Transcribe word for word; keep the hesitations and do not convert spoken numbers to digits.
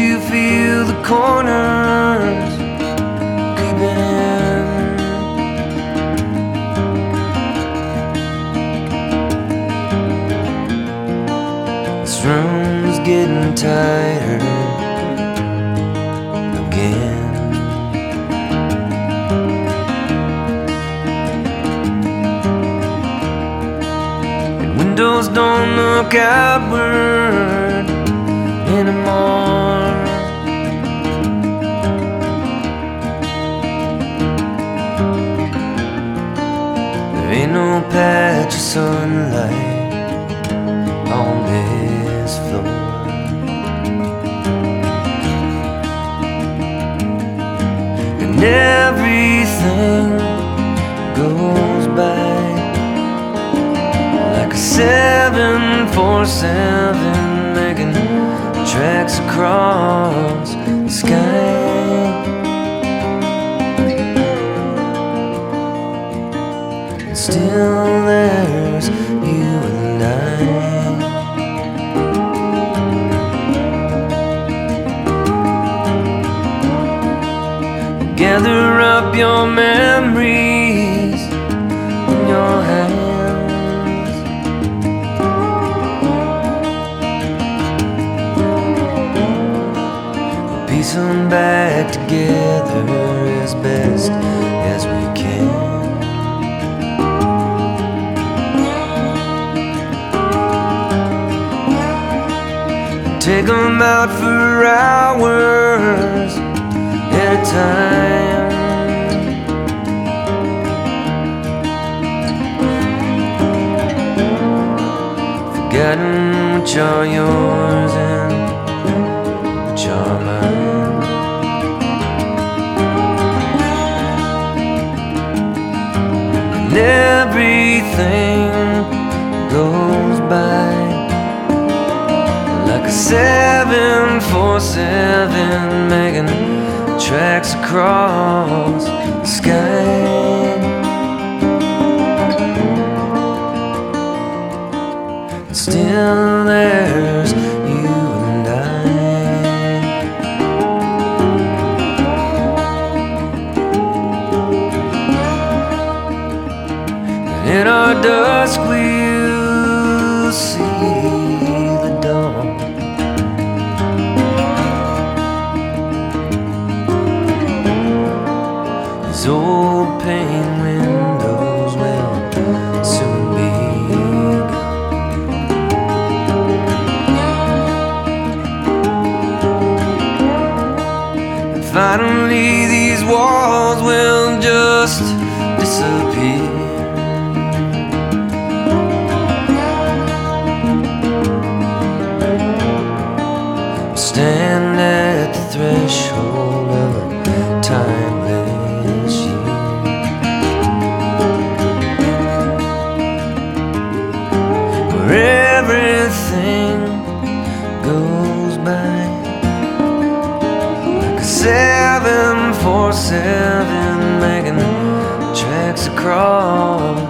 you feel the corners creeping in? This room's getting tighter again. Windows don't look outward anymore. There ain't no patch of sunlight on this floor. And everything goes by like a seven four seven, making tracks across the sky. And still there's you and I. Gather up your memories in your hands. Piece them back together as best as we can. Take them out for hours at a time. Forgotten which are yours and which are mine. And everything goes by like a seven four seven, making tracks across the sky. And still there's you and I. And in our dusk we'll see the dawn. These old pane windows will soon be gone. And finally these walls will just disappear. Stand at the threshold of a timeless year, where everything goes by like a seven four seven, making tracks across